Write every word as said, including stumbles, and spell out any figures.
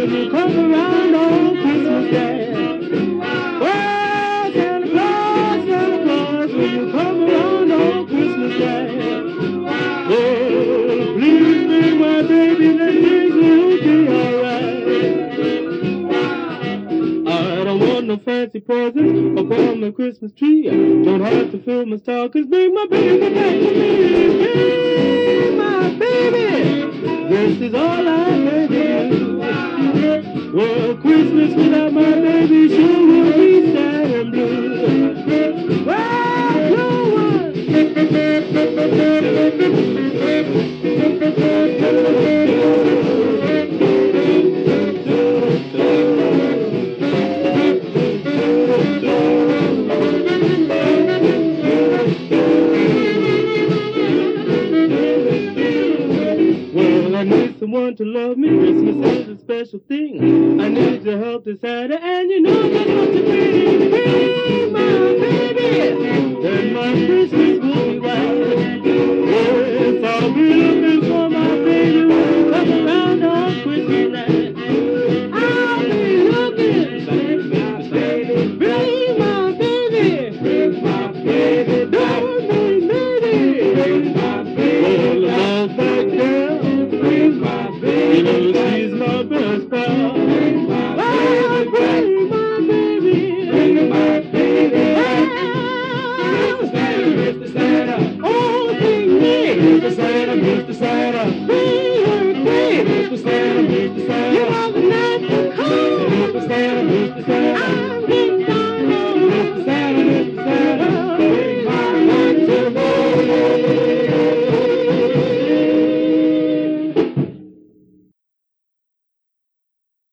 when you come around on Christmas Day. Oh, Santa Claus, Santa Claus, when you come around on Christmas Day. Oh, please bring my baby, then things will be alright. I don't want no fancy presents upon my Christmas tree. I don't have to fill my stockings. Bring my baby back to me. Bring my baby. This is all I ever do. Well, Christmas without my baby sure would be sad and blue. Well, no one. Well, I need someone to love me. Christmas is a special thing. I need your help to Santa, and you know just what to bring. Bring my baby, then my Christmas will be right. Yes, I'll be looking for my baby when you come around on Christmas night. I'll be looking. Bring my baby, bring my baby, bring my baby, don't be baby, bring my baby. Well, I'm all back there. Bring my baby, you know she's my best pal. Bring my baby, bring my baby, bring my baby. Mister Santa, Mister Santa, oh, sing me. Mister Santa, Mister Santa, bring her quick. Mister Santa, Mister Santa, you are the night to come. Mister Santa, Mister Santa, I'm getting down. Mister Santa, Mister Santa, bring my light to me.